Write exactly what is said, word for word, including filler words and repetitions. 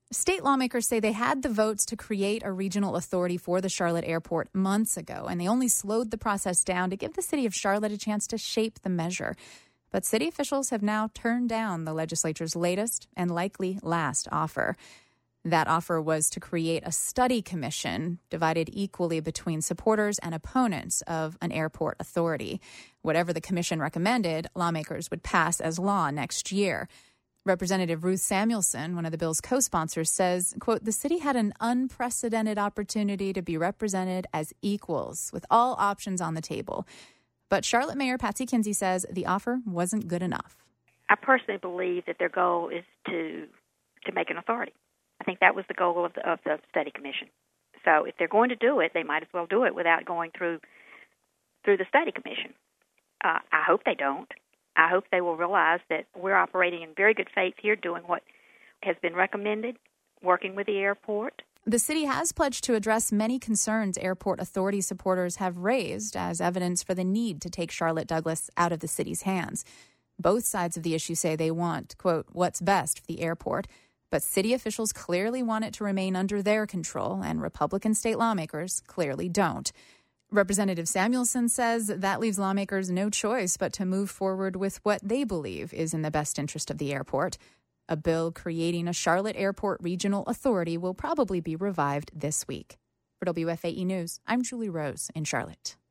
State lawmakers say they had the votes to create a regional authority for the Charlotte airport months ago, and they only slowed the process down to give the city of Charlotte a chance to shape the measure. But city officials have now turned down the legislature's latest and likely last offer. That offer was to create a study commission divided equally between supporters and opponents of an airport authority. Whatever the commission recommended, lawmakers would pass as law next year. Representative Ruth Samuelson, one of the bill's co-sponsors, says, quote, the city had an unprecedented opportunity to be represented as equals with all options on the table. But Charlotte Mayor Patsy Kinsey says the offer wasn't good enough. I personally believe that their goal is to to make an authority. I think that was the goal of the, of the study commission. So if they're going to do it, they might as well do it without going through through the study commission. Uh, I hope they don't. I hope they will realize that we're operating in very good faith here, doing what has been recommended, working with the airport. The city has pledged to address many concerns airport authority supporters have raised as evidence for the need to take Charlotte Douglas out of the city's hands. Both sides of the issue say they want, quote, what's best for the airport. But city officials clearly want it to remain under their control, and Republican state lawmakers clearly don't. Representative Samuelson says that leaves lawmakers no choice but to move forward with what they believe is in the best interest of the airport. A bill creating a Charlotte Airport Regional Authority will probably be revived this week. For W F A E News, I'm Julie Rose in Charlotte.